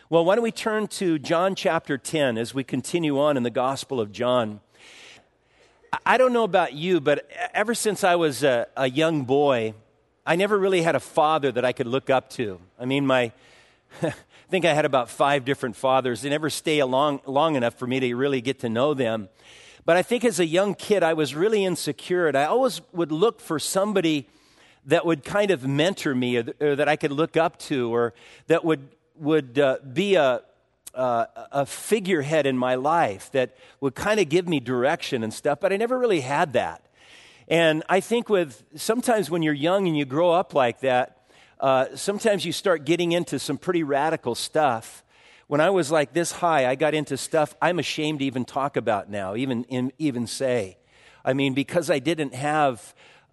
Well, why don't we turn to John chapter 10 as we continue on in the Gospel of John. I don't know about you, but ever since I was a young boy, I never really had a father that I could look up to. I mean, I think I had about 5 different fathers. They never stay long enough for me to really get to know them. But I think as a young kid, I was really insecure, and I always would look for somebody that would kind of mentor me, or that I could look up to, or that would be a figurehead in my life that would kind of give me direction and stuff, but I never really had that. And I think sometimes when you're young and you grow up like that, sometimes you start getting into some pretty radical stuff. When I was like this high, I got into stuff I'm ashamed to even talk about now, even say. I mean, because I didn't have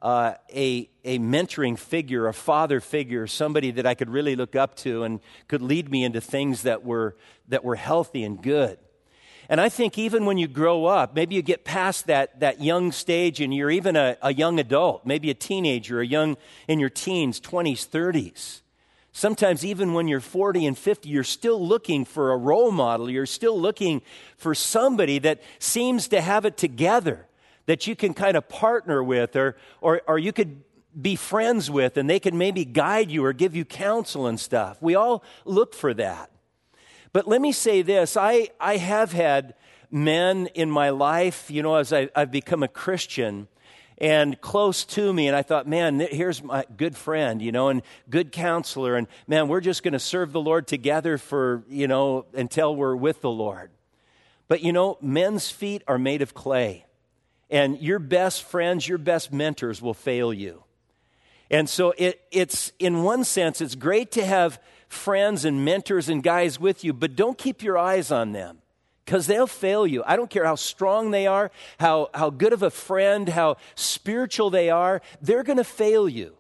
a mentoring figure, a father figure, somebody that I could really look up to and could lead me into things that were healthy and good. And I think even when you grow up, maybe you get past that young stage and you're even a young adult, maybe a teenager, a young in your teens, 20s, 30s. Sometimes even when you're 40 and 50, you're still looking for a role model. You're still looking for somebody that seems to have it together, that you can kind of partner with or you could be friends with, and they can maybe guide you or give you counsel and stuff. We all look for that. But let me say this, I have had men in my life, as I've become a Christian and close to me, and I thought, man, here's my good friend, and good counselor, and man, we're just going to serve the Lord together for, until we're with the Lord. But men's feet are made of clay. And your best friends, your best mentors will fail you. And so it's in one sense, it's great to have friends and mentors and guys with you, but don't keep your eyes on them because they'll fail you. I don't care how strong they are, how good of a friend, how spiritual they are, they're going to fail you.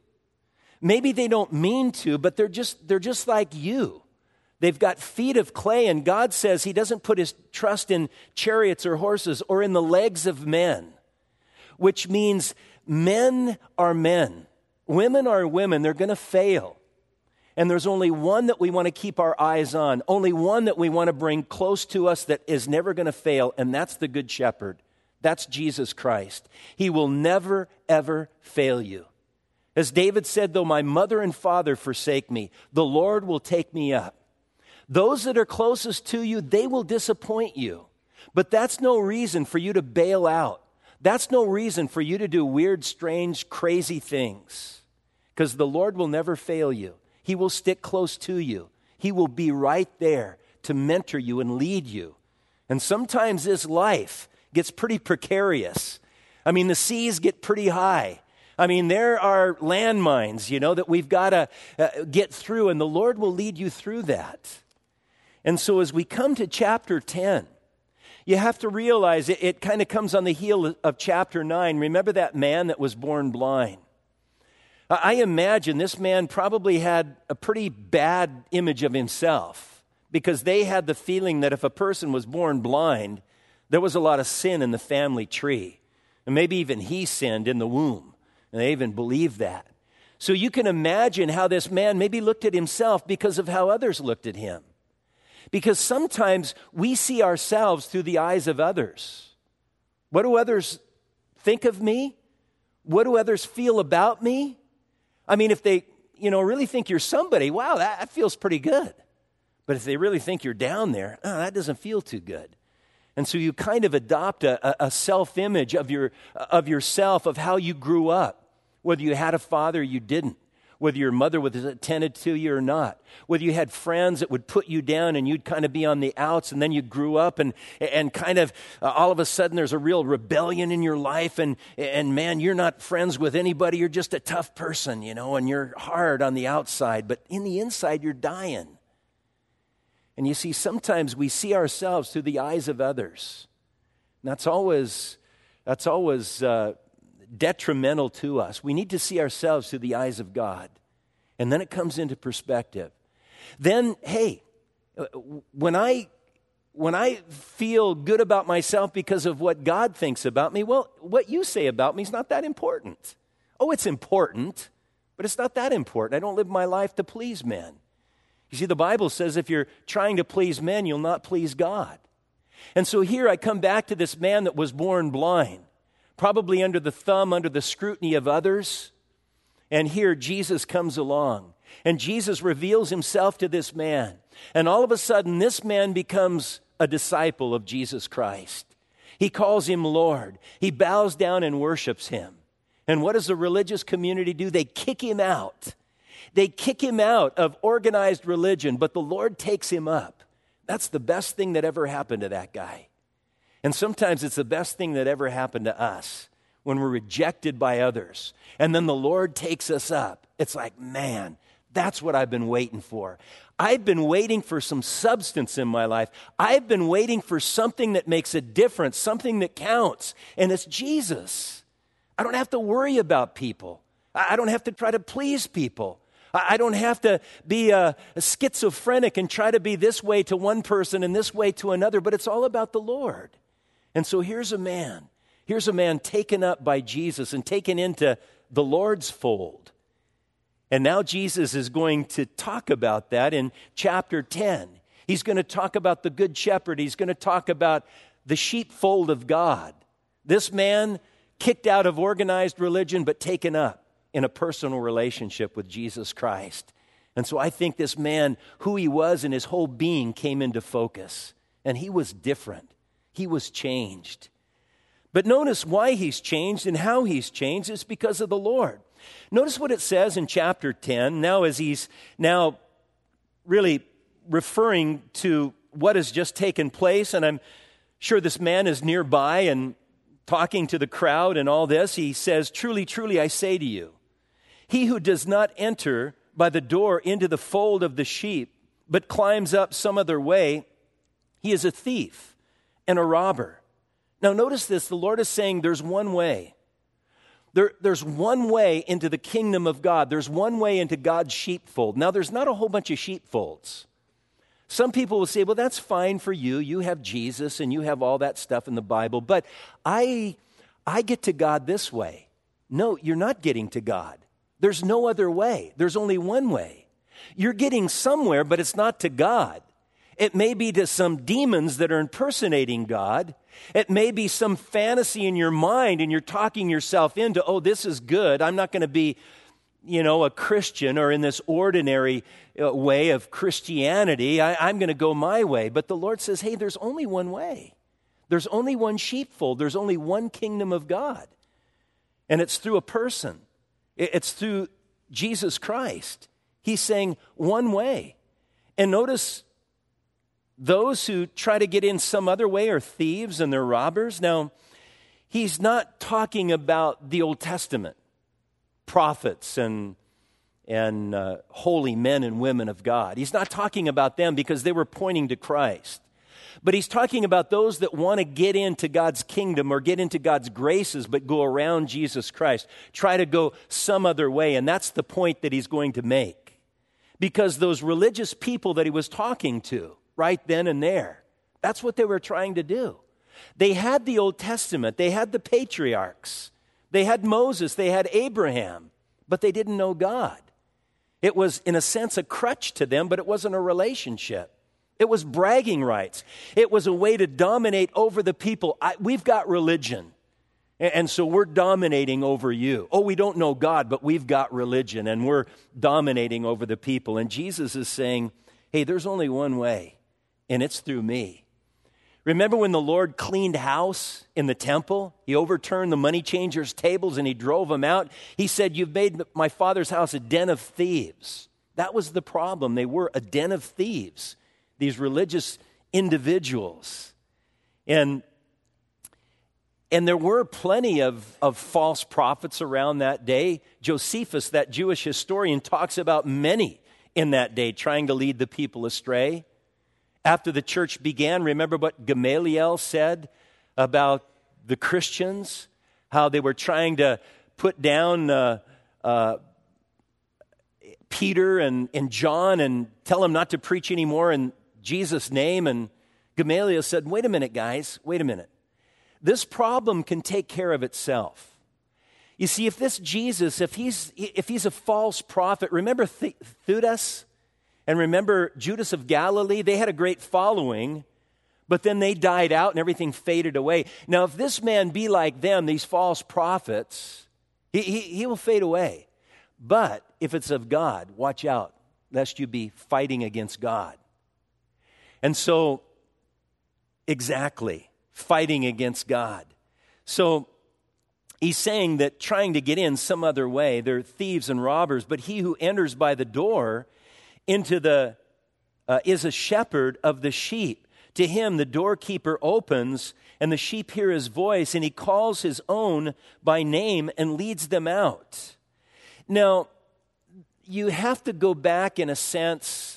Maybe they don't mean to, but they're just like you. They've got feet of clay, and God says He doesn't put His trust in chariots or horses or in the legs of men, which means men are men. Women are women. They're going to fail. And there's only one that we want to keep our eyes on, only one that we want to bring close to us that is never going to fail, and that's the Good Shepherd. That's Jesus Christ. He will never, ever fail you. As David said, though my mother and father forsake me, the Lord will take me up. Those that are closest to you, they will disappoint you. But that's no reason for you to bail out. That's no reason for you to do weird, strange, crazy things. Because the Lord will never fail you. He will stick close to you. He will be right there to mentor you and lead you. And sometimes this life gets pretty precarious. I mean, the seas get pretty high. I mean, there are landmines, that we've got to get through, and the Lord will lead you through that. And so as we come to chapter 10, you have to realize it kind of comes on the heel of chapter 9. Remember that man that was born blind? I imagine this man probably had a pretty bad image of himself because they had the feeling that if a person was born blind, there was a lot of sin in the family tree. And maybe even he sinned in the womb. And they even believed that. So you can imagine how this man maybe looked at himself because of how others looked at him. Because sometimes we see ourselves through the eyes of others. What do others think of me? What do others feel about me? I mean, if they, really think you're somebody, wow, that feels pretty good. But if they really think you're down there, that doesn't feel too good. And so you kind of adopt a self-image of yourself, of how you grew up, whether you had a father or you didn't. Whether your mother was attended to you or not, whether you had friends that would put you down and you'd kind of be on the outs, and then you grew up and kind of all of a sudden there's a real rebellion in your life, and man, you're not friends with anybody, you're just a tough person, and you're hard on the outside, but in the inside you're dying. And you see, sometimes we see ourselves through the eyes of others. And that's always detrimental to us. We need to see ourselves through the eyes of God. And then it comes into perspective. Then, hey, when I feel good about myself because of what God thinks about me, well, what you say about me is not that important. Oh, it's important, but it's not that important. I don't live my life to please men. You see, the Bible says if you're trying to please men, you'll not please God. And so here I come back to this man that was born blind, probably under the thumb, under the scrutiny of others. And here Jesus comes along, and Jesus reveals himself to this man. And all of a sudden, this man becomes a disciple of Jesus Christ. He calls him Lord. He bows down and worships him. And what does the religious community do? They kick him out. They kick him out of organized religion, but the Lord takes him up. That's the best thing that ever happened to that guy. And sometimes it's the best thing that ever happened to us when we're rejected by others. And then the Lord takes us up. It's like, man, that's what I've been waiting for. I've been waiting for some substance in my life. I've been waiting for something that makes a difference, something that counts. And it's Jesus. I don't have to worry about people. I don't have to try to please people. I don't have to be a schizophrenic and try to be this way to one person and this way to another, but it's all about the Lord. And so here's a man taken up by Jesus and taken into the Lord's fold. And now Jesus is going to talk about that in chapter 10. He's going to talk about the Good Shepherd. He's going to talk about the sheepfold of God. This man kicked out of organized religion, but taken up in a personal relationship with Jesus Christ. And so I think this man, who he was and his whole being came into focus. And he was different. He was changed. But notice why he's changed and how he's changed is because of the Lord. Notice what it says in chapter 10, now as he's now really referring to what has just taken place, and I'm sure this man is nearby and talking to the crowd and all this. He says, "Truly, truly, I say to you, he who does not enter by the door into the fold of the sheep, but climbs up some other way, he is a thief and a robber." Now notice this, the Lord is saying there's one way. There's one way into the kingdom of God. There's one way into God's sheepfold. Now there's not a whole bunch of sheepfolds. Some people will say, well, that's fine for you. You have Jesus and you have all that stuff in the Bible, but I get to God this way. No, you're not getting to God. There's no other way. There's only one way. You're getting somewhere, but it's not to God. It may be to some demons that are impersonating God. It may be some fantasy in your mind and you're talking yourself into, oh, this is good. I'm not going to be, a Christian or in this ordinary way of Christianity. I'm going to go my way. But the Lord says, hey, there's only one way. There's only one sheepfold. There's only one kingdom of God. And it's through a person. It's through Jesus Christ. He's saying one way. And notice those who try to get in some other way are thieves and they're robbers. Now, he's not talking about the Old Testament prophets and holy men and women of God. He's not talking about them because they were pointing to Christ. But he's talking about those that want to get into God's kingdom or get into God's graces but go around Jesus Christ, try to go some other way. And that's the point that he's going to make. Because those religious people that he was talking to right then and there, that's what they were trying to do. They had the Old Testament, they had the patriarchs, they had Moses, they had Abraham, but they didn't know God. It was, in a sense, a crutch to them, but it wasn't a relationship. It was bragging rights. It was a way to dominate over the people. We've got religion, and so we're dominating over you. Oh, we don't know God, but we've got religion, and we're dominating over the people. And Jesus is saying, hey, there's only one way, and it's through me. Remember when the Lord cleaned house in the temple? He overturned the money changers' tables and he drove them out. He said, you've made my Father's house a den of thieves. That was the problem. They were a den of thieves, these religious individuals. And there were plenty of false prophets around that day. Josephus, that Jewish historian, talks about many in that day trying to lead the people astray. After the church began, remember what Gamaliel said about the Christians? How they were trying to put down Peter and John and tell them not to preach anymore in Jesus' name. And Gamaliel said, wait a minute, guys, wait a minute. This problem can take care of itself. You see, if this Jesus, if he's a false prophet, remember Theudas? And remember, Judas of Galilee, they had a great following, but then they died out and everything faded away. Now, if this man be like them, these false prophets, he will fade away. But if it's of God, watch out, lest you be fighting against God. And so, exactly, fighting against God. So, he's saying that trying to get in some other way, they're thieves and robbers, but he who enters by the door into the is a shepherd of the sheep. To him the doorkeeper opens, and the sheep hear his voice, and he calls his own by name and leads them out. Now, you have to go back in a sense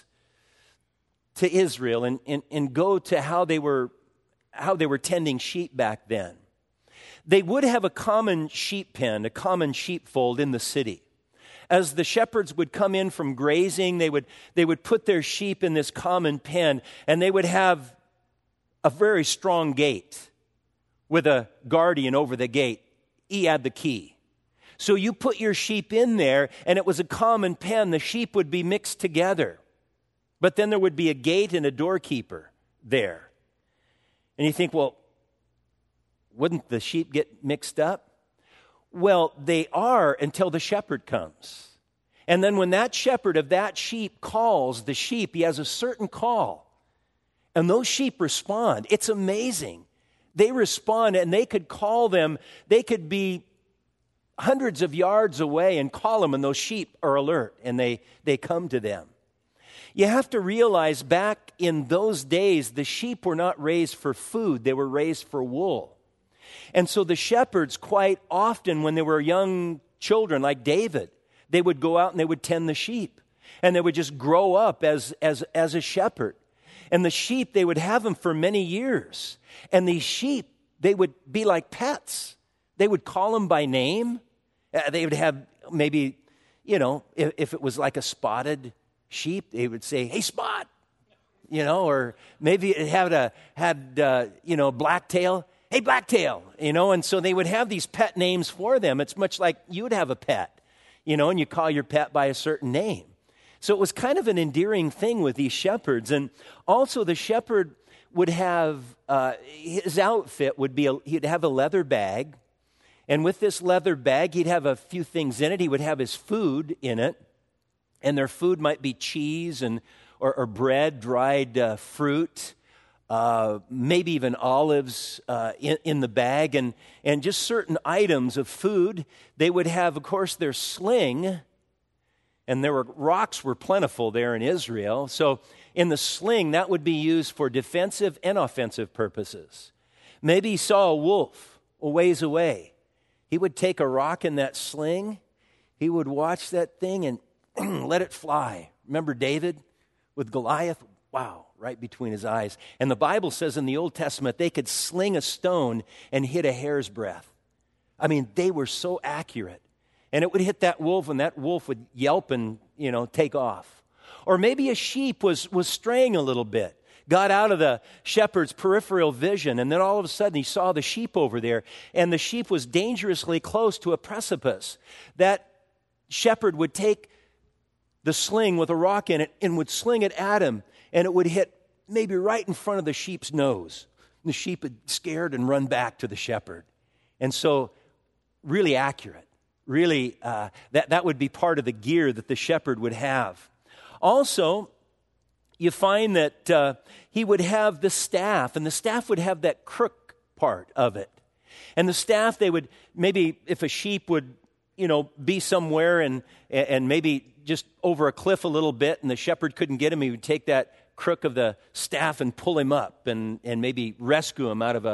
to Israel and go to how they were tending sheep back then. They would have a common sheep pen, a common sheepfold in the city. As the shepherds would come in from grazing, they would put their sheep in this common pen, and they would have a very strong gate with a guardian over the gate. He had the key. So you put your sheep in there, and it was a common pen. The sheep would be mixed together. But then there would be a gate and a doorkeeper there. And you think, well, wouldn't the sheep get mixed up? Well, they are until the shepherd comes. And then when that shepherd of that sheep calls the sheep, he has a certain call. And those sheep respond. It's amazing. They respond, and they could call them. They could be hundreds of yards away and call them, and those sheep are alert, and they come to them. You have to realize back in those days, the sheep were not raised for food. They were raised for wool. And so the shepherds, quite often when they were young children like David, they would go out and they would tend the sheep. And they would just grow up as a shepherd. And the sheep, they would have them for many years. And these sheep, they would be like pets. They would call them by name. They would have maybe, if it was like a spotted sheep, they would say, "Hey, Spot," or maybe it had Blacktail. "Hey, Blacktail," and so they would have these pet names for them. It's much like you would have a pet, and you call your pet by a certain name. So it was kind of an endearing thing with these shepherds. And also the shepherd would have, his outfit would be, he'd have a leather bag. And with this leather bag, he'd have a few things in it. He would have his food in it. And their food might be cheese or bread, dried fruit, maybe even olives in the bag, and just certain items of food. They would have, of course, their sling, and rocks were plentiful there in Israel. So in the sling, that would be used for defensive and offensive purposes. Maybe he saw a wolf a ways away. He would take a rock in that sling. He would watch that thing and let it fly. Remember David with Goliath? Wow, right between his eyes. And the Bible says in the Old Testament, they could sling a stone and hit a hair's breadth. I mean, they were so accurate. And it would hit that wolf, and that wolf would yelp and, take off. Or maybe a sheep was straying a little bit, got out of the shepherd's peripheral vision, and then all of a sudden he saw the sheep over there, and the sheep was dangerously close to a precipice. That shepherd would take the sling with a rock in it and would sling it at him, and it would hit maybe right in front of the sheep's nose. The sheep had scared and run back to the shepherd. And so, really accurate. Really, that would be part of the gear that the shepherd would have. Also, you find that he would have the staff, and the staff would have that crook part of it. And the staff, they would, maybe if a sheep would, be somewhere and maybe just over a cliff a little bit, and the shepherd couldn't get him, he would take that crook of the staff and pull him up and maybe rescue him out of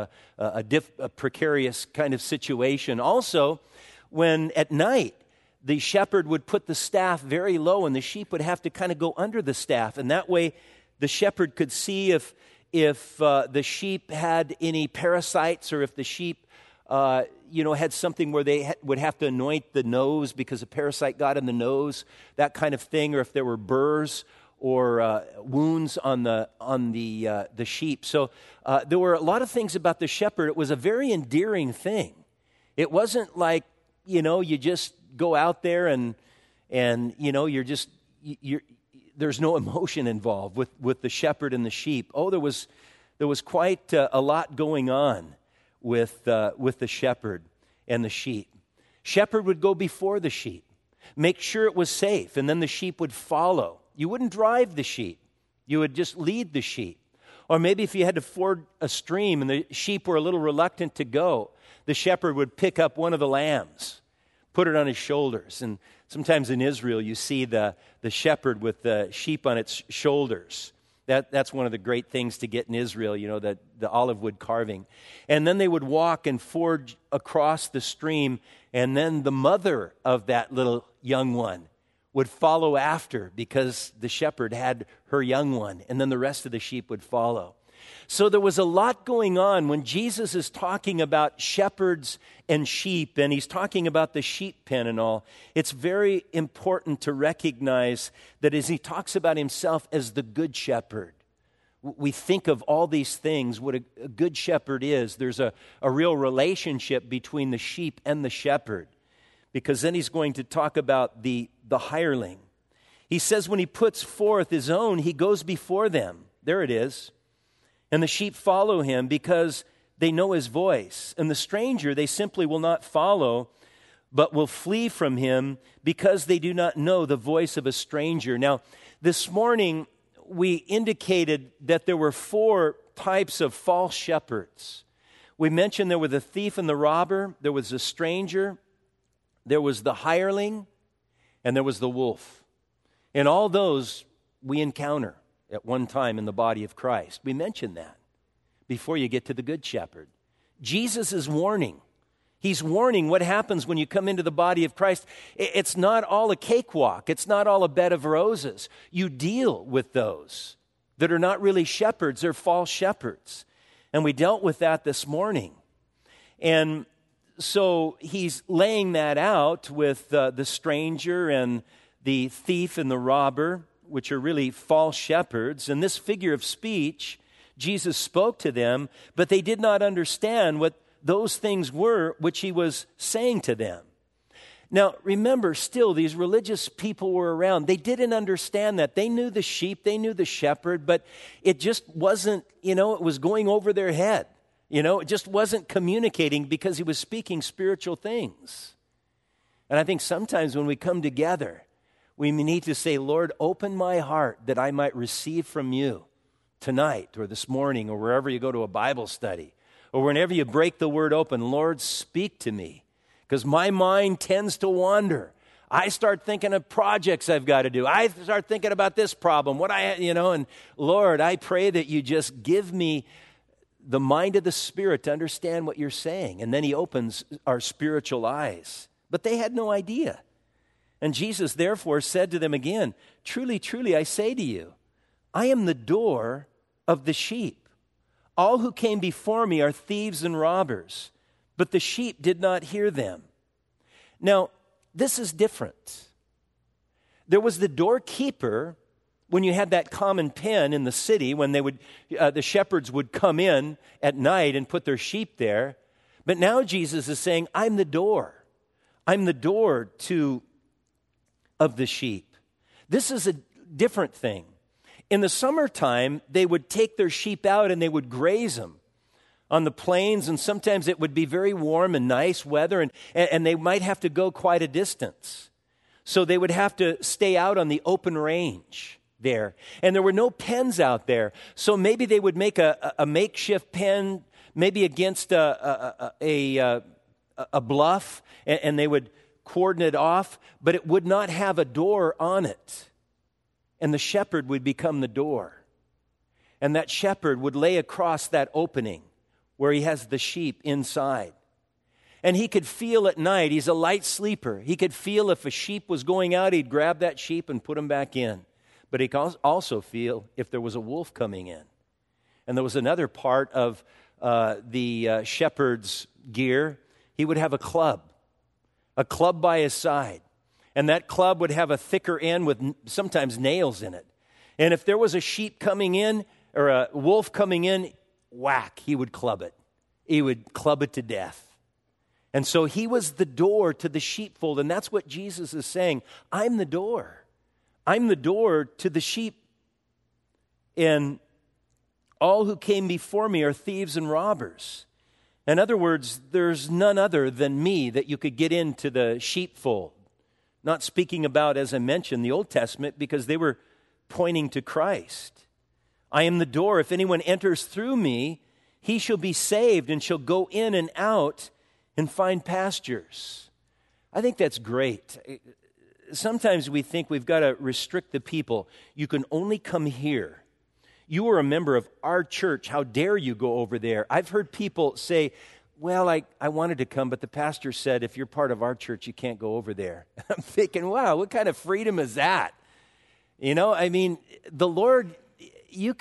a precarious kind of situation. Also, when at night the shepherd would put the staff very low, and the sheep would have to kind of go under the staff, and that way the shepherd could see if the sheep had any parasites, or if the sheep had something where they would have to anoint the nose because a parasite got in the nose, that kind of thing, or if there were burrs or wounds on the sheep. So there were a lot of things about the shepherd. It was a very endearing thing. It wasn't like, you just go out there and the there's no emotion involved with the shepherd and the sheep. Oh, there was quite a lot going on with the shepherd and the sheep. Shepherd would go before the sheep, make sure it was safe, and then the sheep would follow. You wouldn't drive the sheep. You would just lead the sheep. Or maybe if you had to ford a stream and the sheep were a little reluctant to go, the shepherd would pick up one of the lambs, put it on his shoulders. And sometimes in Israel you see the shepherd with the sheep on its shoulders. That's one of the great things to get in Israel, the olive wood carving. And then they would walk and forge across the stream, and then the mother of that little young one would follow after because the shepherd had her young one, and then the rest of the sheep would follow. So there was a lot going on when Jesus is talking about shepherds and sheep, and he's talking about the sheep pen and all. It's very important to recognize that as he talks about himself as the good shepherd, we think of all these things, what a good shepherd is. There's a real relationship between the sheep and the shepherd, because then he's going to talk about the hireling. He says when he puts forth his own, he goes before them. There it is. And the sheep follow him because they know his voice. And the stranger they simply will not follow, but will flee from him because they do not know the voice of a stranger. Now, this morning we indicated that there were 4 types of false shepherds. We mentioned there were the thief and the robber, there was the stranger, there was the hireling, and there was the wolf. And all those we encounter at one time in the body of Christ. We mentioned that before you get to the good shepherd. Jesus is warning. He's warning what happens when you come into the body of Christ. It's not all a cakewalk. It's not all a bed of roses. You deal with those that are not really shepherds. They're false shepherds. And we dealt with that this morning. And so he's laying that out with the stranger and the thief and the robber, which are really false shepherds. And this figure of speech, Jesus spoke to them, but they did not understand what those things were which he was saying to them. Now, remember, still, these religious people were around. They didn't understand that. They knew the sheep, they knew the shepherd, but it just wasn't, it was going over their head. It just wasn't communicating because he was speaking spiritual things. And I think sometimes when we come together, we need to say, Lord, open my heart that I might receive from you tonight or this morning or wherever you go to a Bible study or whenever you break the word open. Lord, speak to me, because my mind tends to wander. I start thinking of projects I've got to do. I start thinking about this problem, and Lord, I pray that you just give me the mind of the Spirit to understand what you're saying. And then he opens our spiritual eyes. But they had no idea. And Jesus therefore said to them again, truly, truly, I say to you, I am the door of the sheep. All who came before me are thieves and robbers, but the sheep did not hear them. Now, this is different. There was the doorkeeper when you had that common pen in the city, when the shepherds would come in at night and put their sheep there. But now Jesus is saying, I'm the door. I'm the door of the sheep. This is a different thing. In the summertime, they would take their sheep out and they would graze them on the plains, and sometimes it would be very warm and nice weather, and they might have to go quite a distance. So they would have to stay out on the open range there. And there were no pens out there. So maybe they would make a makeshift pen, maybe against a bluff, and they would cordon it off, but it would not have a door on it. And the shepherd would become the door. And that shepherd would lay across that opening where he has the sheep inside. And he could feel at night, he's a light sleeper. He could feel if a sheep was going out, he'd grab that sheep and put him back in. But he could also feel if there was a wolf coming in. And there was another part of the shepherd's gear. He would have a club by his side. And that club would have a thicker end with sometimes nails in it. And if there was a sheep coming in or a wolf coming in, whack, he would club it. He would club it to death. And so he was the door to the sheepfold. And that's what Jesus is saying. I'm the door. I'm the door to the sheep, and all who came before me are thieves and robbers. In other words, there's none other than me that you could get into the sheepfold. Not speaking about, as I mentioned, the Old Testament, because they were pointing to Christ. I am the door. If anyone enters through me, he shall be saved and shall go in and out and find pastures. I think that's great. Sometimes we think we've got to restrict the people. You can only come here. You are a member of our church. How dare you go over there? I've heard people say, well, I wanted to come, but the pastor said, if you're part of our church, you can't go over there. I'm thinking, wow, what kind of freedom is that? You know, I mean, the Lord, you've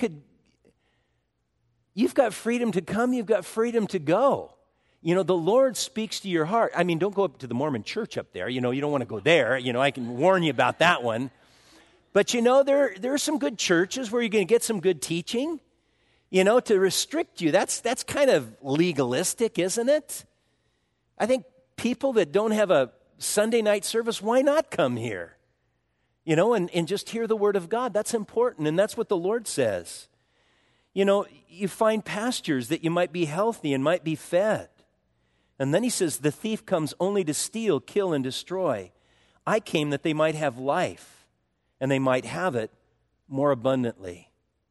got freedom to come, you've got freedom to go. You know, the Lord speaks to your heart. I mean, don't go up to the Mormon church up there. You know, you don't want to go there. You know, I can warn you about that one. But, you know, there are some good churches where you're going to get some good teaching. You know, to restrict you, that's kind of legalistic, isn't it? I think people that don't have a Sunday night service, why not come here? You know, and just hear the word of God. That's important, and that's what the Lord says. You know, you find pastures that you might be healthy and might be fed. And then he says, the thief comes only to steal, kill, and destroy. I came that they might have life, and they might have it more abundantly.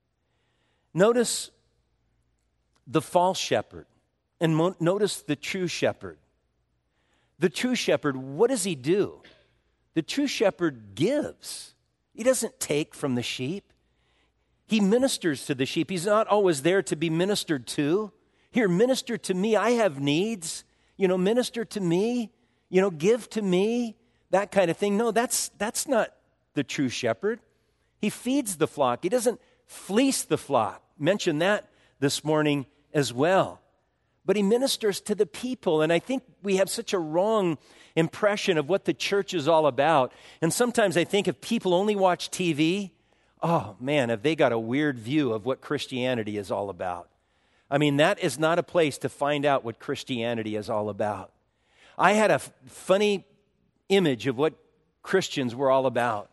Notice the false shepherd, and notice the true shepherd. The true shepherd, what does he do? The true shepherd gives. He doesn't take from the sheep. He ministers to the sheep. He's not always there to be ministered to. Here, minister to me. I have needs. You know, minister to me. You know, give to me. That kind of thing. No, that's not the true shepherd. He feeds the flock. He doesn't fleece the flock. Mentioned that this morning as well. But he ministers to the people. And I think we have such a wrong impression of what the church is all about. And sometimes I think if people only watch TV, oh man, have they got a weird view of what Christianity is all about. I mean, that is not a place to find out what Christianity is all about. I had a funny image of what Christians were all about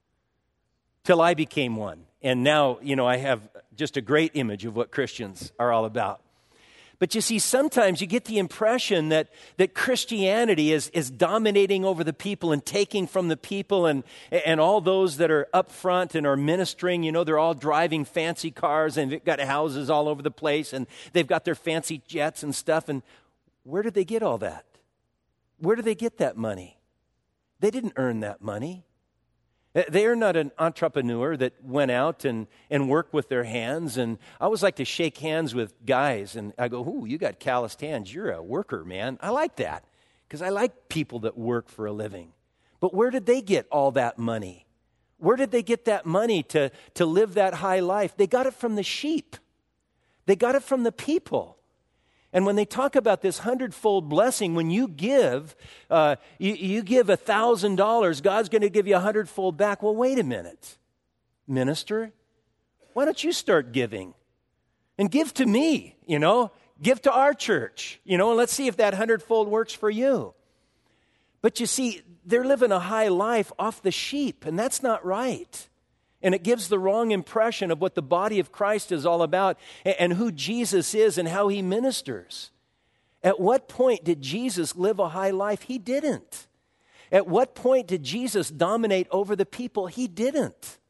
till I became one. And now, you know, I have just a great image of what Christians are all about. But you see, sometimes you get the impression that Christianity is dominating over the people and taking from the people, and all those that are up front and are ministering, you know, they're all driving fancy cars and they've got houses all over the place and they've got their fancy jets and stuff. And where did they get all that? Where did they get that money? They didn't earn that money. They are not an entrepreneur that went out and worked with their hands. And I always like to shake hands with guys. And I go, ooh, you got calloused hands. You're a worker, man. I like that because I like people that work for a living. But where did they get all that money? Where did they get that money to live that high life? They got it from the sheep. They got it from the people. And when they talk about this 100-fold blessing, when you give, you give $1,000, God's going to give you 100-fold back. Well, wait a minute, minister. Why don't you start giving? And give to me, you know. Give to our church, you know, and let's see if that 100-fold works for you. But you see, they're living a high life off the sheep, and that's not right. And it gives the wrong impression of what the body of Christ is all about and who Jesus is and how he ministers. At what point did Jesus live a high life? He didn't. At what point did Jesus dominate over the people? He didn't.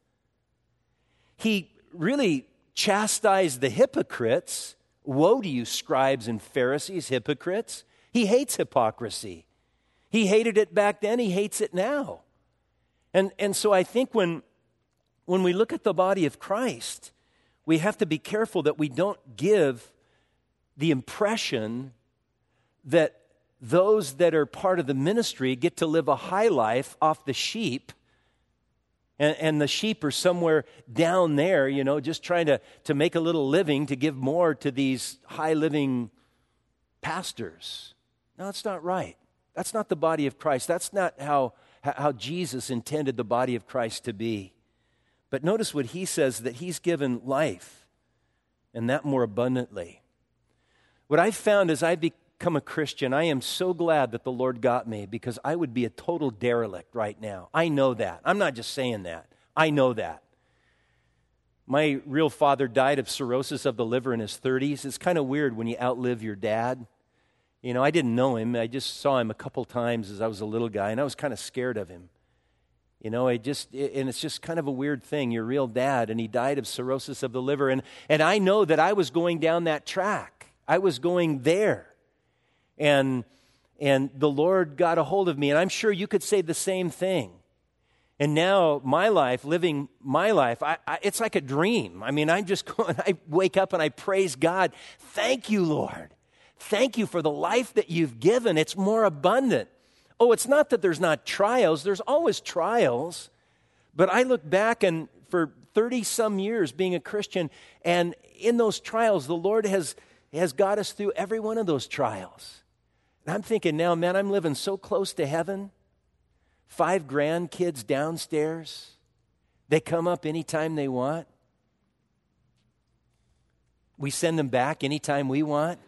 He really chastised the hypocrites. Woe to you, scribes and Pharisees, hypocrites. He hates hypocrisy. He hated it back then. He hates it now. And so I think when we look at the body of Christ, we have to be careful that we don't give the impression that those that are part of the ministry get to live a high life off the sheep, and the sheep are somewhere down there, you know, just trying to make a little living to give more to these high-living pastors. No, it's not right. That's not the body of Christ. That's not how Jesus intended the body of Christ to be. But notice what he says, that he's given life, and that more abundantly. What I've found as I've become a Christian, I am so glad that the Lord got me, because I would be a total derelict right now. I know that. I'm not just saying that. I know that. My real father died of cirrhosis of the liver in his 30s. It's kind of weird when you outlive your dad. You know, I didn't know him. I just saw him a couple times as I was a little guy, and I was kind of scared of him. You know, and it's just kind of a weird thing, your real dad, and he died of cirrhosis of the liver. And I know that I was going down that track. I was going there. And the Lord got a hold of me, and I'm sure you could say the same thing. And now my life, living my life, it's like a dream. I mean, I'm just going, I wake up and I praise God. Thank you, Lord. Thank you for the life that you've given. It's more abundant. Oh, it's not that there's not trials. There's always trials. But I look back and for 30-some years being a Christian, and in those trials, the Lord has got us through every one of those trials. And I'm thinking now, man, I'm living so close to heaven. 5 grandkids downstairs. They come up anytime they want. We send them back anytime we want.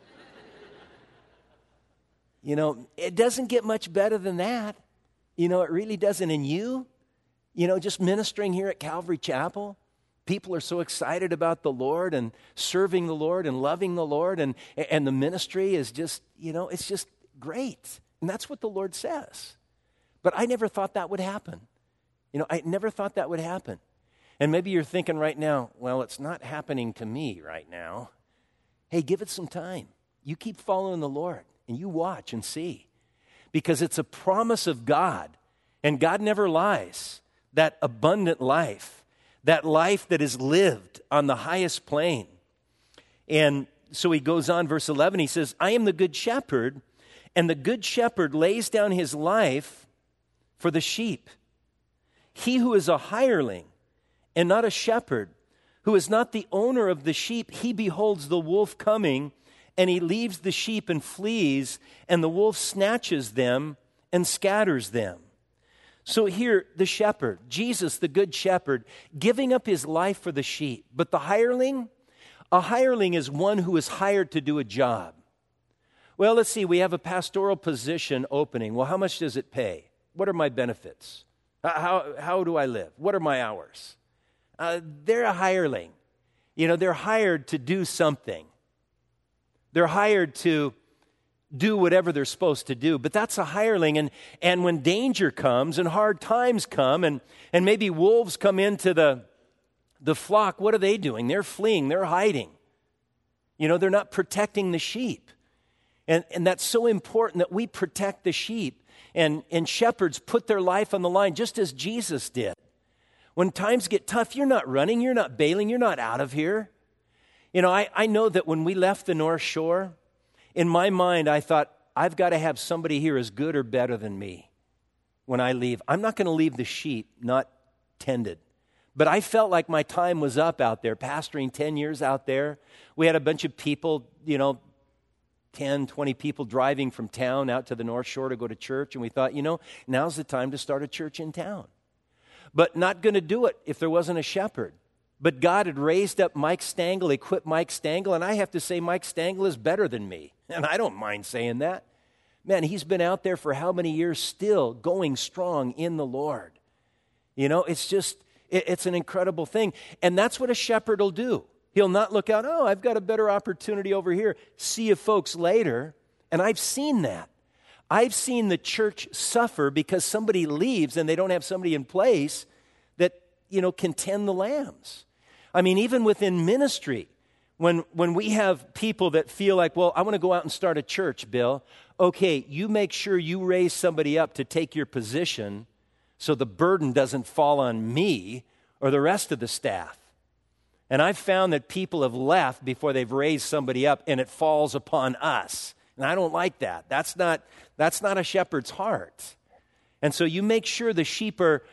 You know, it doesn't get much better than that. You know, it really doesn't. And you know, just ministering here at Calvary Chapel, people are so excited about the Lord and serving the Lord and loving the Lord. And the ministry is just, you know, it's just great. And that's what the Lord says. But I never thought that would happen. You know, I never thought that would happen. And maybe you're thinking right now, well, it's not happening to me right now. Hey, give it some time. You keep following the Lord and you watch and see. Because it's a promise of God. And God never lies. That abundant life. That life that is lived on the highest plane. And so he goes on, verse 11, he says, I am the good shepherd, and the good shepherd lays down his life for the sheep. He who is a hireling and not a shepherd, who is not the owner of the sheep, he beholds the wolf coming, and he leaves the sheep and flees, and the wolf snatches them and scatters them. So here, the shepherd, Jesus, the good shepherd, giving up his life for the sheep. But the hireling, a hireling is one who is hired to do a job. Well, let's see, we have a pastoral position opening. Well, how much does it pay? What are my benefits? How do I live? What are my hours? They're a hireling. You know, they're hired to do something. They're hired to do whatever they're supposed to do. But that's a hireling. And when danger comes and hard times come and maybe wolves come into the flock, what are they doing? They're fleeing. They're hiding. You know, they're not protecting the sheep. And that's so important that we protect the sheep. And shepherds put their life on the line just as Jesus did. When times get tough, you're not running, you're not bailing, you're not out of here. You know, I know that when we left the North Shore, in my mind I thought, I've got to have somebody here as good or better than me when I leave. I'm not going to leave the sheep not tended. But I felt like my time was up out there, pastoring 10 years out there. We had a bunch of people, you know, 10, 20 people driving from town out to the North Shore to go to church. And we thought, you know, now's the time to start a church in town. But not going to do it if there wasn't a shepherd. But God had raised up Mike Stangl, equipped Mike Stangl, and I have to say Mike Stangl is better than me. And I don't mind saying that. Man, he's been out there for how many years still going strong in the Lord. You know, it's just, it's an incredible thing. And that's what a shepherd will do. He'll not look out, oh, I've got a better opportunity over here. See you folks later. And I've seen that. I've seen the church suffer because somebody leaves and they don't have somebody in place that, you know, can tend the lambs. I mean, even within ministry, when we have people that feel like, well, I want to go out and start a church, Bill. Okay, you make sure you raise somebody up to take your position so the burden doesn't fall on me or the rest of the staff. And I've found that people have left before they've raised somebody up and it falls upon us. And I don't like that. That's not a shepherd's heart. And so you make sure the sheep are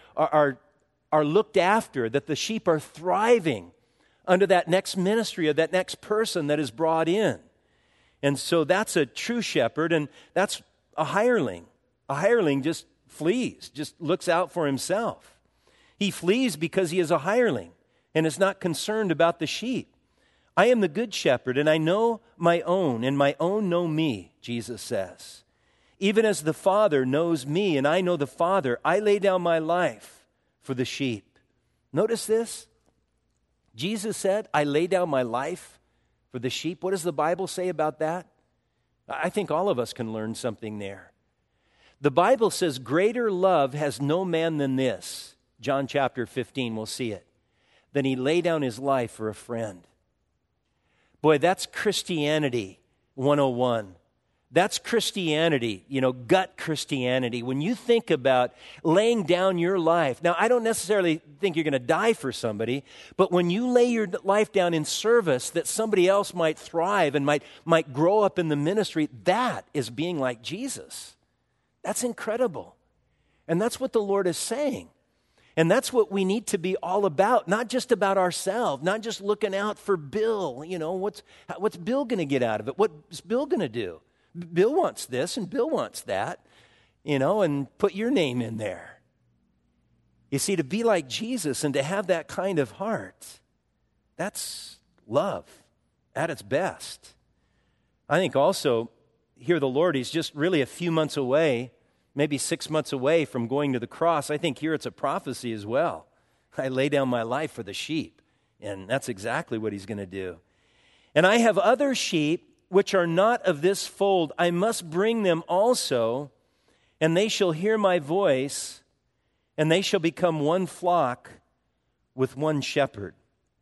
looked after, that the sheep are thriving under that next ministry or that next person that is brought in. And so that's a true shepherd, and that's a hireling. A hireling just flees, just looks out for himself. He flees because he is a hireling and is not concerned about the sheep. I am the good shepherd, and I know my own, and my own know me, Jesus says. Even as the Father knows me, and I know the Father, I lay down my life for the sheep. Notice this. Jesus said, I lay down my life for the sheep. What does the Bible say about that? I think all of us can learn something there. The Bible says, greater love has no man than this. John chapter 15, we'll see it. Then he lay down his life for a friend. Boy, that's Christianity 101. That's Christianity, gut Christianity. When you think about laying down your life, now I don't necessarily think you're going to die for somebody, but when you lay your life down in service that somebody else might thrive and might grow up in the ministry, that is being like Jesus. That's incredible. And that's what the Lord is saying. And that's what we need to be all about, not just about ourselves, not just looking out for Bill. What's Bill going to get out of it? What's Bill going to do? Bill wants this and Bill wants that, and put your name in there. You see, to be like Jesus and to have that kind of heart, that's love at its best. I think also, here the Lord, he's just really a few months away, maybe 6 months away from going to the cross. I think here it's a prophecy as well. I lay down my life for the sheep, and that's exactly what he's going to do. And I have other sheep which are not of this fold. I must bring them also, and they shall hear my voice, and they shall become one flock with one shepherd.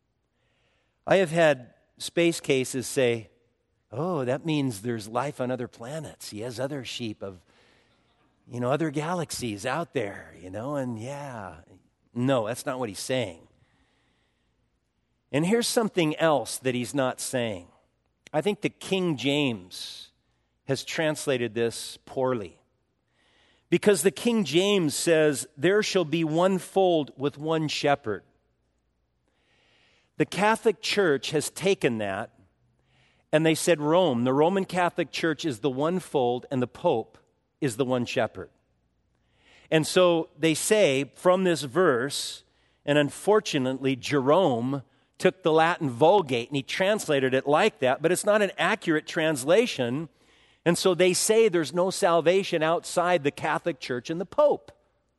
I have had space cases say, oh, that means there's life on other planets. He has other sheep of, other galaxies out there, and yeah. No, that's not what he's saying. And here's something else that he's not saying. I think the King James has translated this poorly. Because the King James says, there shall be one fold with one shepherd. The Catholic Church has taken that, and they said Rome, the Roman Catholic Church is the one fold, and the Pope is the one shepherd. And so they say from this verse, and unfortunately Jerome took the Latin Vulgate and he translated it like that, but it's not an accurate translation. And so they say there's no salvation outside the Catholic Church and the Pope.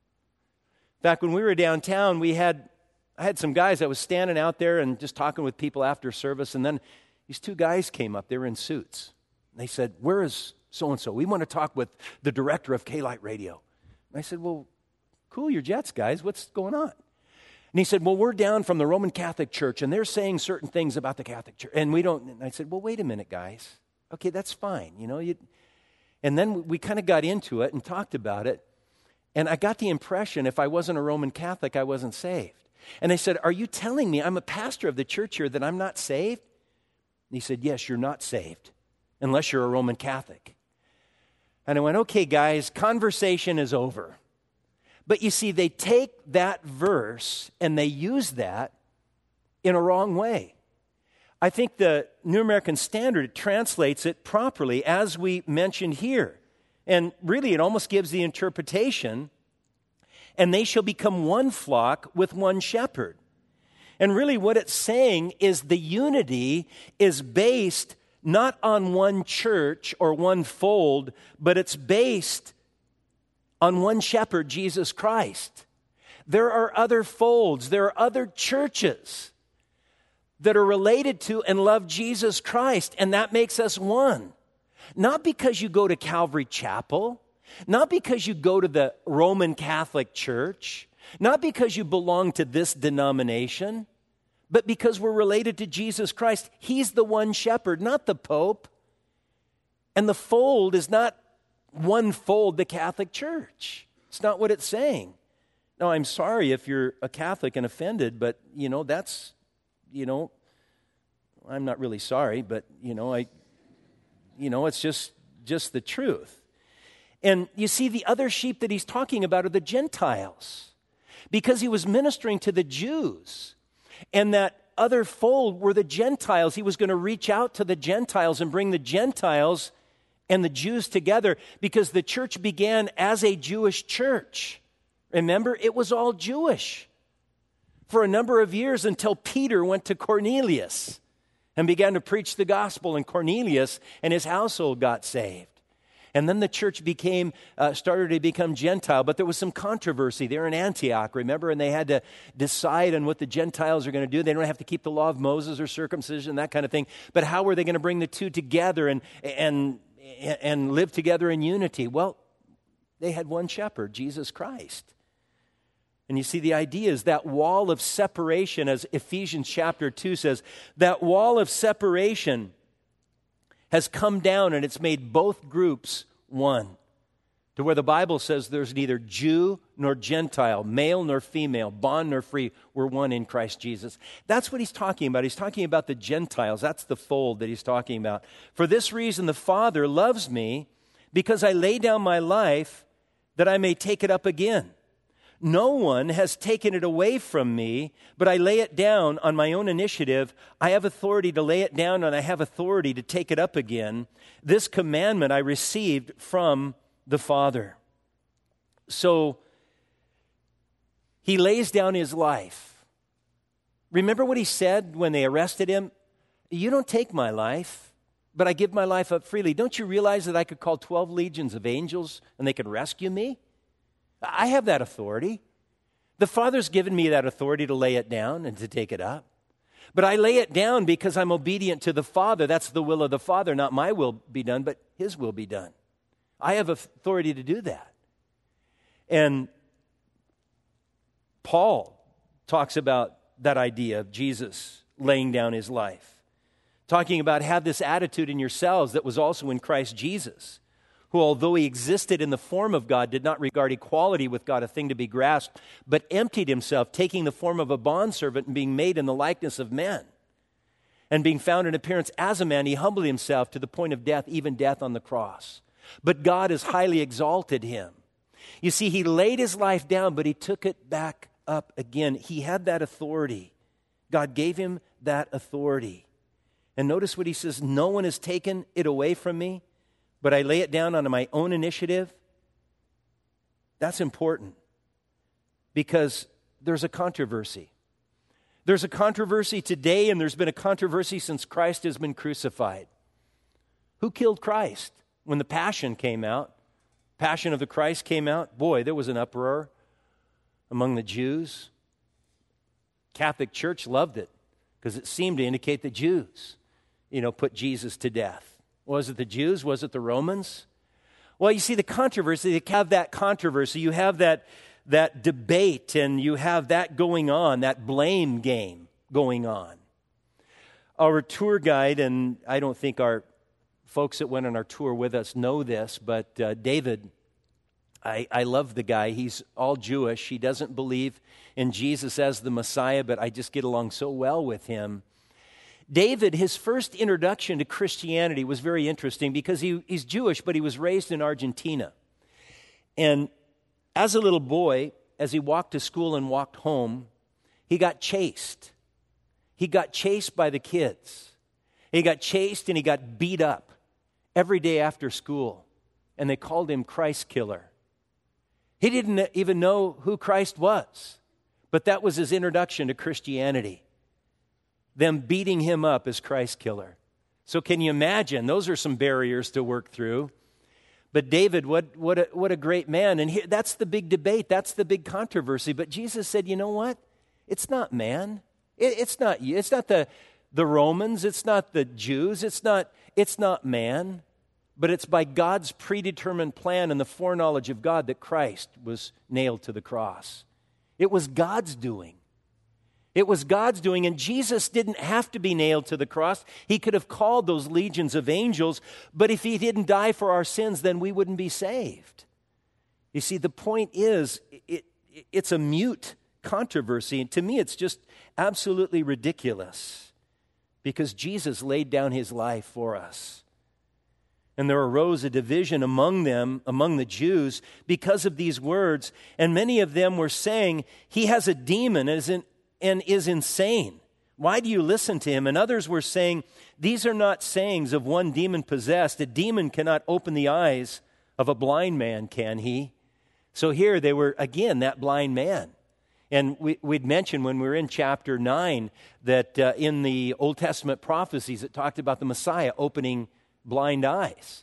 In fact, when we were downtown, I had some guys that was standing out there and just talking with people after service, and then these two guys came up. They were in suits. And they said, where is so-and-so? We want to talk with the director of K-Light Radio. And I said, well, cool your jets, guys. What's going on? And he said, well, we're down from the Roman Catholic Church, and they're saying certain things about the Catholic Church, and we don't. And I said, well, wait a minute, guys. Okay, that's fine. And then we kind of got into it and talked about it, and I got the impression if I wasn't a Roman Catholic, I wasn't saved. And they said, are you telling me, I'm a pastor of the church here, that I'm not saved? And he said, yes, you're not saved, unless you're a Roman Catholic. And I went, okay, guys, conversation is over. But you see, they take that verse and they use that in a wrong way. I think the New American Standard translates it properly, as we mentioned here. And really, it almost gives the interpretation, and they shall become one flock with one shepherd. And really what it's saying is the unity is based not on one church or one fold, but it's based on one shepherd, Jesus Christ. There are other folds, there are other churches that are related to and love Jesus Christ, and that makes us one. Not because you go to Calvary Chapel, not because you go to the Roman Catholic Church, not because you belong to this denomination, but because we're related to Jesus Christ. He's the one shepherd, not the Pope. And the fold is not one fold, the Catholic Church. It's not what it's saying. Now, I'm sorry if you're a Catholic and offended, but, that's, I'm not really sorry, but, it's just the truth. And you see, the other sheep that he's talking about are the Gentiles, because he was ministering to the Jews. And that other fold were the Gentiles. He was going to reach out to the Gentiles and bring the Gentiles and the Jews together, because the church began as a Jewish church. Remember, it was all Jewish for a number of years until Peter went to Cornelius and began to preach the gospel, and Cornelius and his household got saved. And then the church started to become Gentile, but there was some controversy there in Antioch, remember? And they had to decide on what the Gentiles are going to do. They don't have to keep the law of Moses or circumcision, that kind of thing. But how were they going to bring the two together and live together in unity? Well, they had one shepherd, Jesus Christ. And you see, the idea is that wall of separation, as Ephesians chapter 2 says, that wall of separation has come down and it's made both groups one. To where the Bible says there's neither Jew nor Gentile, male nor female, bond nor free. We're one in Christ Jesus. That's what he's talking about. He's talking about the Gentiles. That's the fold that he's talking about. For this reason, the Father loves me, because I lay down my life that I may take it up again. No one has taken it away from me, but I lay it down on my own initiative. I have authority to lay it down, and I have authority to take it up again. This commandment I received from the Father. So he lays down his life. Remember what he said when they arrested him? You don't take my life, but I give my life up freely. Don't you realize that I could call 12 legions of angels and they could rescue me? I have that authority. The Father's given me that authority to lay it down and to take it up. But I lay it down because I'm obedient to the Father. That's the will of the Father. Not my will be done, but His will be done. I have authority to do that. And Paul talks about that idea of Jesus laying down His life, talking about have this attitude in yourselves that was also in Christ Jesus, who, although he existed in the form of God, did not regard equality with God a thing to be grasped, but emptied himself, taking the form of a bondservant and being made in the likeness of men. And being found in appearance as a man, he humbled himself to the point of death, even death on the cross. But God has highly exalted him. You see, he laid his life down, but he took it back up again. He had that authority. God gave him that authority. And notice what he says, no one has taken it away from me, but I lay it down on my own initiative. That's important because there's a controversy. There's a controversy today, and there's been a controversy since Christ has been crucified. Who killed Christ? When the Passion came out, Passion of the Christ came out, boy, there was an uproar among the Jews. Catholic Church loved it because it seemed to indicate the Jews, put Jesus to death. Was it the Jews? Was it the Romans? Well, you see, the controversy, you have that controversy, you have that debate, and you have that going on, that blame game going on. Our tour guide, and I don't think our folks that went on our tour with us know this, but David, I love the guy. He's all Jewish. He doesn't believe in Jesus as the Messiah, but I just get along so well with him. David, his first introduction to Christianity was very interesting because he's Jewish, but he was raised in Argentina. And as a little boy, as he walked to school and walked home, he got chased. He got chased by the kids. He got chased and he got beat up every day after school. And they called him Christ Killer. He didn't even know who Christ was, but that was his introduction to Christianity. Them beating him up as Christ Killer. So can you imagine? Those are some barriers to work through. But David, what a great man. And that's the big debate. That's the big controversy. But Jesus said, you know what? It's not man. It's not you. It's not the Romans. It's not the Jews. It's not man. But it's by God's predetermined plan and the foreknowledge of God that Christ was nailed to the cross. It was God's doing. It was God's doing, and Jesus didn't have to be nailed to the cross. He could have called those legions of angels, but if he didn't die for our sins, then we wouldn't be saved. You see, the point is, it's a mute controversy, and to me it's just absolutely ridiculous because Jesus laid down his life for us. And there arose a division among them, among the Jews, because of these words, and many of them were saying, he has a demon and is insane. Why do you listen to him? And others were saying, these are not sayings of one demon-possessed. A demon cannot open the eyes of a blind man, can he? So here they were, again, that blind man. And we'd mentioned when we were in chapter 9 that in the Old Testament prophecies it talked about the Messiah opening blind eyes.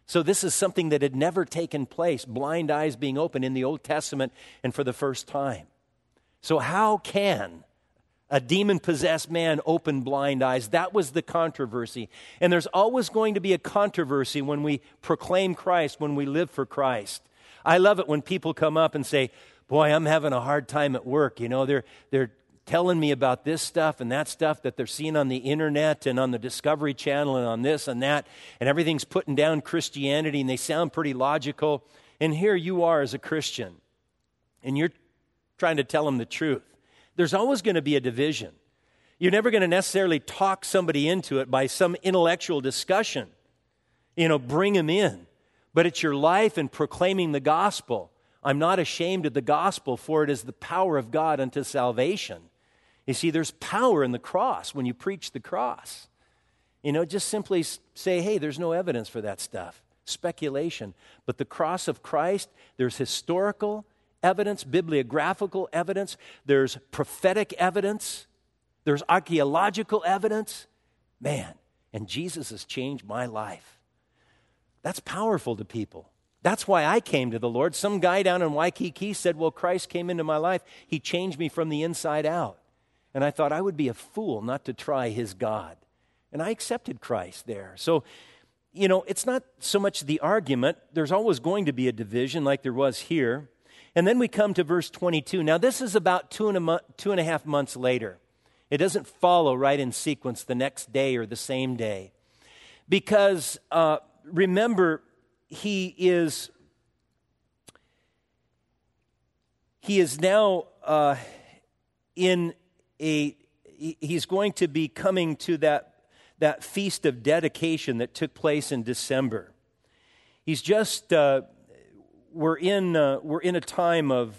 So this is something that had never taken place, blind eyes being opened in the Old Testament and for the first time. So how can a demon-possessed man open blind eyes? That was the controversy. And there's always going to be a controversy when we proclaim Christ, when we live for Christ. I love it when people come up and say, boy, I'm having a hard time at work. You know, they're telling me about this stuff and that stuff that they're seeing on the internet and on the Discovery Channel and on this and that, and everything's putting down Christianity, and they sound pretty logical. And here you are as a Christian, and you're trying to tell them the truth. There's always going to be a division. You're never going to necessarily talk somebody into it by some intellectual discussion, bring them in. But it's your life in proclaiming the gospel. I'm not ashamed of the gospel, for it is the power of God unto salvation. You see, there's power in the cross when you preach the cross. Just simply say, hey, there's no evidence for that stuff. Speculation. But the cross of Christ, there's historical evidence, bibliographical evidence, there's prophetic evidence, there's archaeological evidence. Man, and Jesus has changed my life. That's powerful to people. That's why I came to the Lord. Some guy down in Waikiki said, well, Christ came into my life. He changed me from the inside out. And I thought I would be a fool not to try his God. And I accepted Christ there. So, it's not so much the argument. There's always going to be a division like there was here. And then we come to verse 22. Now, this is about 2.5 months later. It doesn't follow right in sequence the next day or the same day. Because, remember, He is now he's going to be coming to that feast of dedication that took place in December. He's just we're in a time of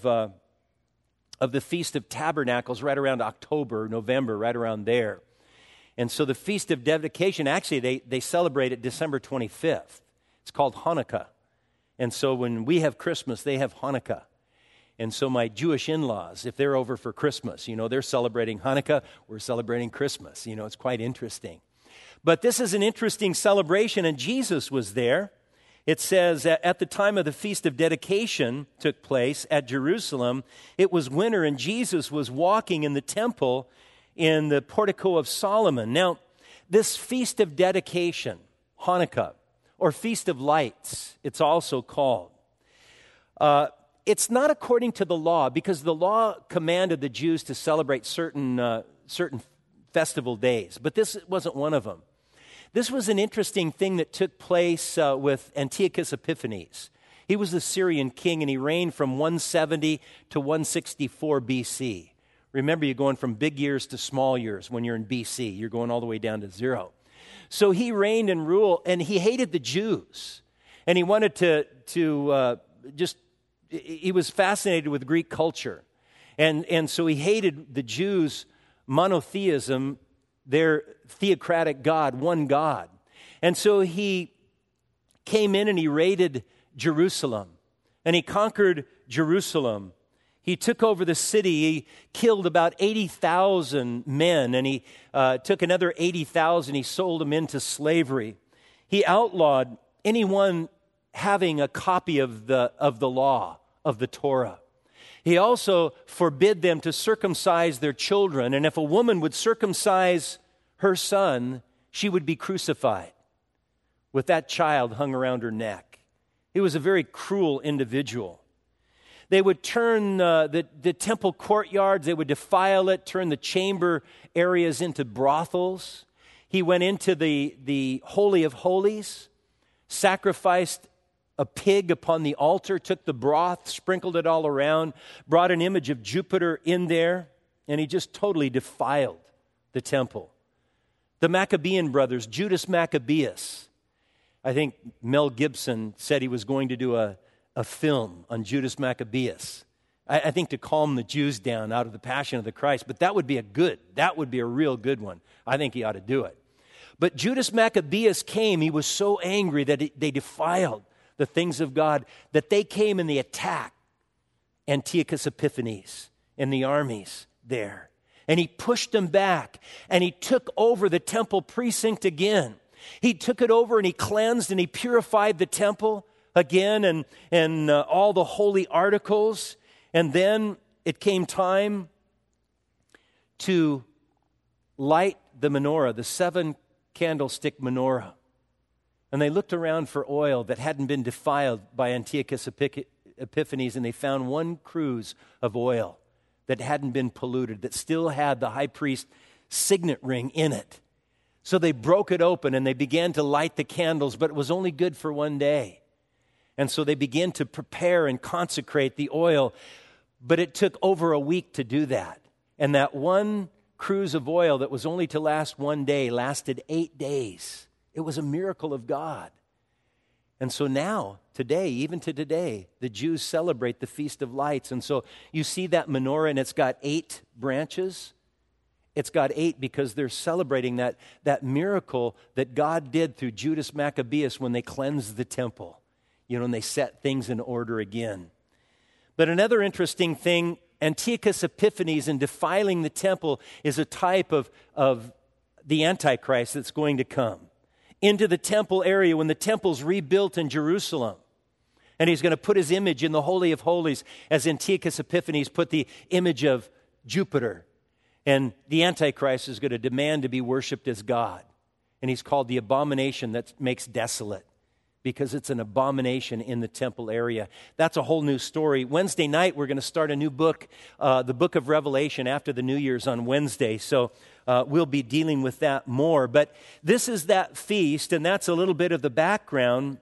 the Feast of Tabernacles right around October, November, right around there. And so the Feast of Dedication, actually they celebrate it December 25th. It's called Hanukkah. And so when we have Christmas, they have Hanukkah. And so my Jewish in-laws, if they're over for Christmas, they're celebrating Hanukkah, we're celebrating Christmas. It's quite interesting. But this is an interesting celebration, and Jesus was there. It says at the time of the Feast of Dedication took place at Jerusalem, it was winter, and Jesus was walking in the temple in the portico of Solomon. Now, this Feast of Dedication, Hanukkah, or Feast of Lights, it's also called. It's not according to the law, because the law commanded the Jews to celebrate certain festival days, but this wasn't one of them. This was an interesting thing that took place with Antiochus Epiphanes. He was the Syrian king, and he reigned from 170 to 164 BC. Remember, you're going from big years to small years when you're in BC. You're going all the way down to 0. So he reigned and ruled, and he hated the Jews. And he wanted to he was fascinated with Greek culture. And so he hated the Jews' monotheism, their theocratic God, one God. And so he came in and he raided Jerusalem. And he conquered Jerusalem. He took over the city. He killed about 80,000 men, and he took another 80,000. He sold them into slavery. He outlawed anyone having a copy of the law, of the Torah. He also forbid them to circumcise their children, and if a woman would circumcise her son, she would be crucified with that child hung around her neck. He was a very cruel individual. They would turn the temple courtyards, they would defile it, turn the chamber areas into brothels. He went into the Holy of Holies, sacrificed a pig upon the altar, took the broth, sprinkled it all around, brought an image of Jupiter in there, and he just totally defiled the temple. The Maccabean brothers, Judas Maccabeus. I think Mel Gibson said he was going to do a film on Judas Maccabeus. I think to calm the Jews down out of the Passion of the Christ. But that would be a real good one. I think he ought to do it. But Judas Maccabeus came. He was so angry that they defiled the things of God that they came and they attacked Antiochus Epiphanes and the armies there. And he pushed them back, and he took over the temple precinct again. He took it over and he cleansed and he purified the temple again and all the holy articles. And then it came time to light the menorah, the 7-candlestick menorah. And they looked around for oil that hadn't been defiled by Antiochus Epiphanes, and they found one cruse of oil that hadn't been polluted, that still had the high priest's signet ring in it. So they broke it open and they began to light the candles, but it was only good for one day. And so they began to prepare and consecrate the oil, but it took over a week to do that. And that one cruse of oil that was only to last one day lasted 8 days. It was a miracle of God. And so now, today, even to today, the Jews celebrate the Feast of Lights. And so you see that menorah, and it's got 8 branches. It's got 8 because they're celebrating that miracle that God did through Judas Maccabeus when they cleansed the temple, and they set things in order again. But another interesting thing, Antiochus Epiphanes in defiling the temple is a type of the Antichrist that's going to come into the temple area when the temple's rebuilt in Jerusalem. And he's going to put his image in the Holy of Holies, as Antiochus Epiphanes put the image of Jupiter. And the Antichrist is going to demand to be worshiped as God. And he's called the abomination that makes desolate, because it's an abomination in the temple area. That's a whole new story. Wednesday night, we're going to start a new book, the book of Revelation, after the New Year's on Wednesday. So we'll be dealing with that more. But this is that feast, and that's a little bit of the background.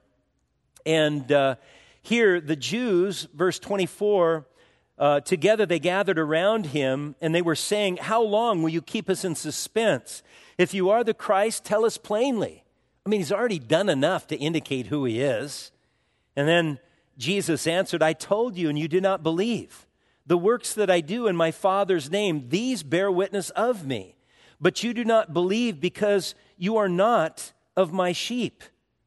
And here, the Jews, verse 24, together they gathered around him, and they were saying, "How long will you keep us in suspense? If you are the Christ, tell us plainly." I mean, he's already done enough to indicate who he is. And then Jesus answered, "I told you, and you did not believe. The works that I do in my Father's name, these bear witness of me. But you do not believe because you are not of my sheep.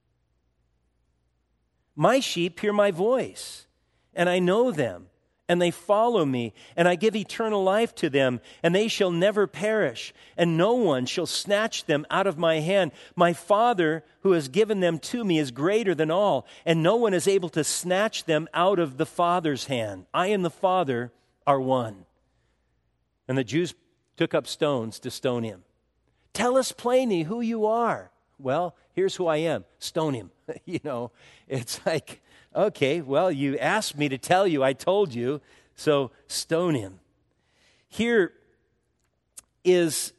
My sheep hear my voice, and I know them, and they follow me, and I give eternal life to them, and they shall never perish, and no one shall snatch them out of my hand. My Father, who has given them to me, is greater than all, and no one is able to snatch them out of the Father's hand. I and the Father are one." And the Jews took up stones to stone him. "Tell us plainly who you are." "Well, here's who I am." "Stone him." It's like, okay, well, you asked me to tell you, I told you, so stone him. Here is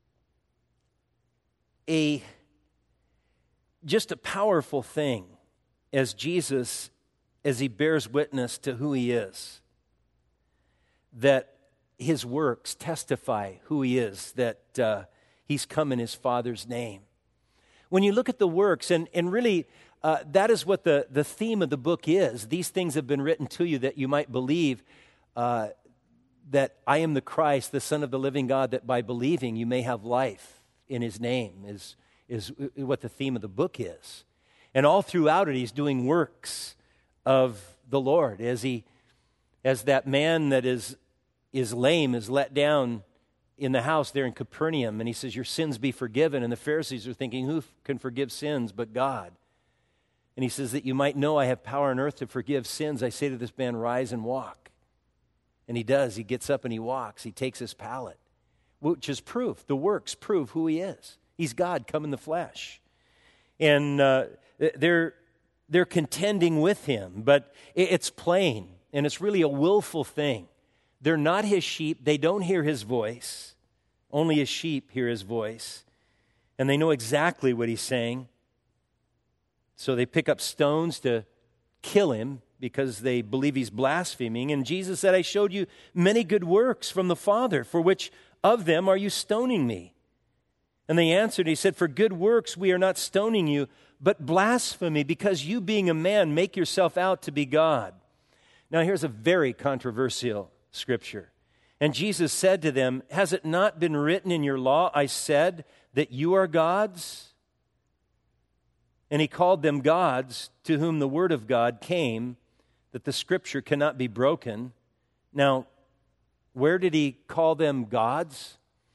just a powerful thing as Jesus, as he bears witness to who he is, that his works testify who he is, that he's come in his Father's name. When you look at the works, and really that is what the theme of the book is. These things have been written to you that you might believe that I am the Christ, the Son of the living God, that by believing you may have life in his name, is what the theme of the book is. And all throughout it, he's doing works of the Lord. As that man that is lame is let down in the house there in Capernaum, and he says, "Your sins be forgiven." And the Pharisees are thinking, who can forgive sins but God? And he says, "That you might know I have power on earth to forgive sins, I say to this man, rise and walk." And he does. He gets up and he walks. He takes his pallet, which is proof. The works prove who he is. He's God come in the flesh. And they're contending with him, but it's plain, and it's really a willful thing. They're not his sheep. They don't hear his voice. Only his sheep hear his voice. And they know exactly what he's saying. So they pick up stones to kill him because they believe he's blaspheming. And Jesus said, "I showed you many good works from the Father. For which of them are you stoning me?" And they answered, he said, "For good works we are not stoning you, but blasphemy, because you being a man make yourself out to be God." Now here's a very controversial scripture. "And Jesus said to them, has it not been written in your law, I said that you are gods?" And he called them gods to whom the word of God came, that the scripture cannot be broken. Now, where did he call them gods?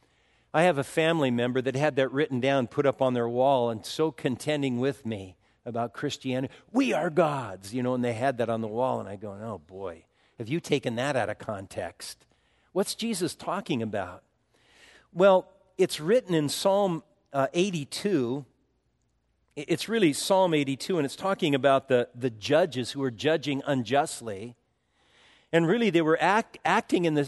I have a family member that had that written down, put up on their wall, and so contending with me about Christianity. We are God's, and they had that on the wall, and I go, oh boy, have you taken that out of context? What's Jesus talking about? Well, it's written in Psalm 82. It's really Psalm 82, and it's talking about the judges who are judging unjustly. And really, they were acting in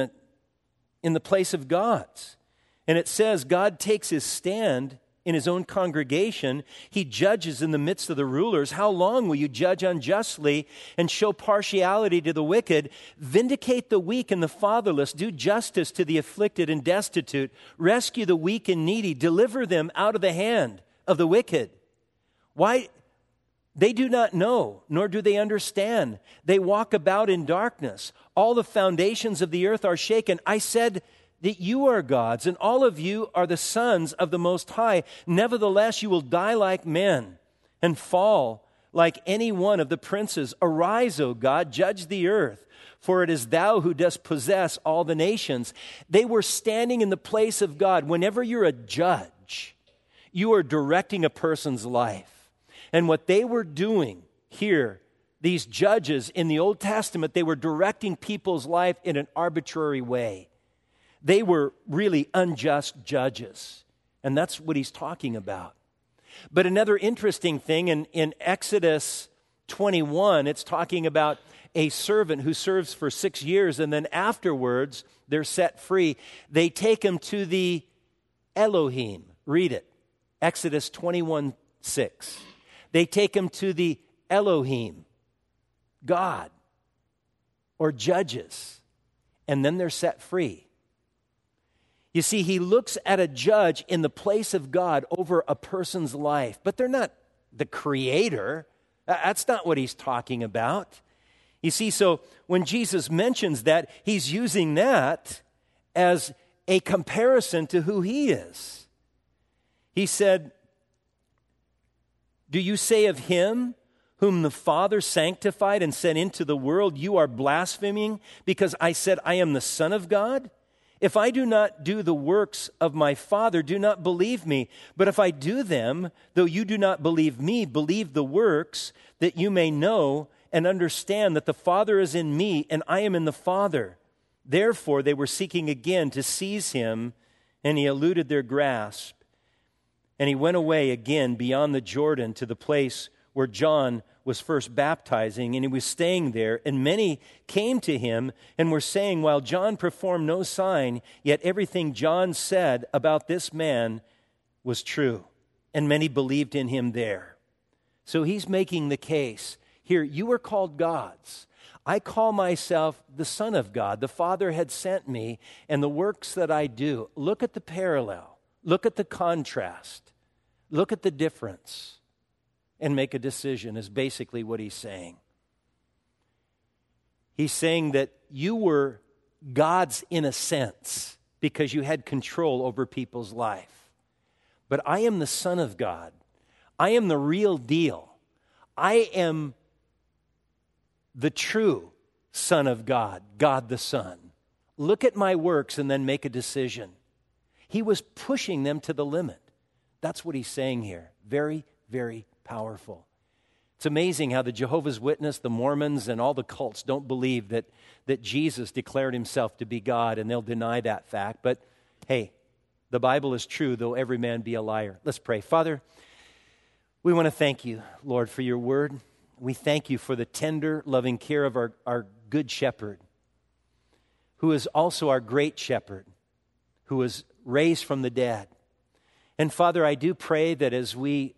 the place of God's. And it says God takes his stand in his own congregation. He judges in the midst of the rulers. How long will you judge unjustly and show partiality to the wicked? Vindicate the weak and the fatherless. Do justice to the afflicted and destitute. Rescue the weak and needy. Deliver them out of the hand of the wicked. Why? They do not know, nor do they understand. They walk about in darkness. All the foundations of the earth are shaken. I said that you are gods, and all of you are the sons of the Most High. Nevertheless, you will die like men and fall like any one of the princes. Arise, O God, judge the earth, for it is thou who dost possess all the nations. They were standing in the place of God. Whenever you're a judge, you are directing a person's life. And what they were doing here, these judges in the Old Testament, they were directing people's life in an arbitrary way. They were really unjust judges. And that's what he's talking about. But another interesting thing, in Exodus 21, it's talking about a servant who serves for 6 years, and then afterwards, they're set free. They take him to the Elohim. Read it. Exodus 21:6. They take him to the Elohim, God, or judges, and then they're set free. You see, he looks at a judge in the place of God over a person's life, but they're not the creator. That's not what he's talking about. You see, so when Jesus mentions that, he's using that as a comparison to who he is. He said, do you say of him whom the Father sanctified and sent into the world, you are blaspheming because I said I am the Son of God? If I do not do the works of my Father, do not believe me. But if I do them, though you do not believe me, believe the works, that you may know and understand that the Father is in me and I am in the Father. Therefore they were seeking again to seize him, and he eluded their grasp. And he went away again beyond the Jordan to the place where John was first baptizing, and he was staying there. And many came to him and were saying, while John performed no sign, yet everything John said about this man was true. And many believed in him there. So he's making the case. Here, you are called gods. I call myself the Son of God. The Father had sent me, and the works that I do. Look at the parallel. Look at the contrast. Look at the difference. And make a decision is basically what he's saying. He's saying that you were God's in a sense because you had control over people's life. But I am the Son of God. I am the real deal. I am the true Son of God, God the Son. Look at my works and then make a decision. He was pushing them to the limit. That's what he's saying here. Very, very powerful. It's amazing how the Jehovah's Witness, the Mormons, and all the cults don't believe that Jesus declared himself to be God, and they'll deny that fact. But hey, the Bible is true, though every man be a liar. Let's pray. Father, we want to thank you, Lord, for your word. We thank you for the tender, loving care of our good shepherd, who is also our great shepherd, who was raised from the dead. And Father, I do pray that as we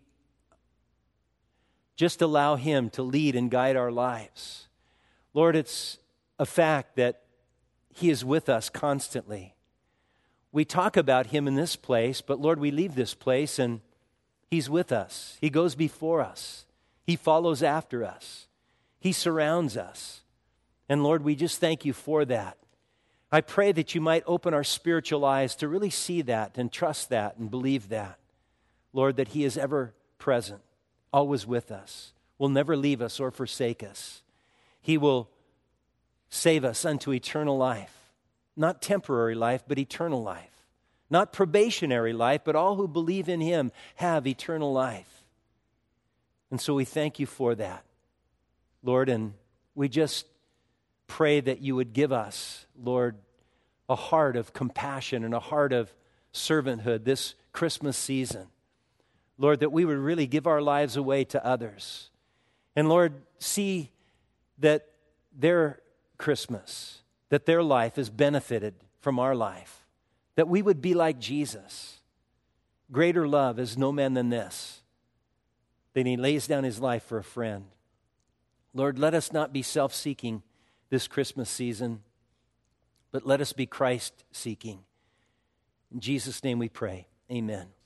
just allow him to lead and guide our lives, Lord, it's a fact that he is with us constantly. We talk about him in this place, but Lord, we leave this place and he's with us. He goes before us. He follows after us. He surrounds us. And Lord, we just thank you for that. I pray that you might open our spiritual eyes to really see that and trust that and believe that. Lord, that he is ever present, always with us, will never leave us or forsake us. He will save us unto eternal life, not temporary life, but eternal life. Not probationary life, but all who believe in him have eternal life. And so we thank you for that, Lord, and we just pray that you would give us, Lord, a heart of compassion and a heart of servanthood this Christmas season. Lord, that we would really give our lives away to others. And Lord, see that their Christmas, that their life is benefited from our life. That we would be like Jesus. Greater love is no man than this, that he lays down his life for a friend. Lord, let us not be self-seeking this Christmas season, but let us be Christ-seeking. In Jesus' name we pray. Amen.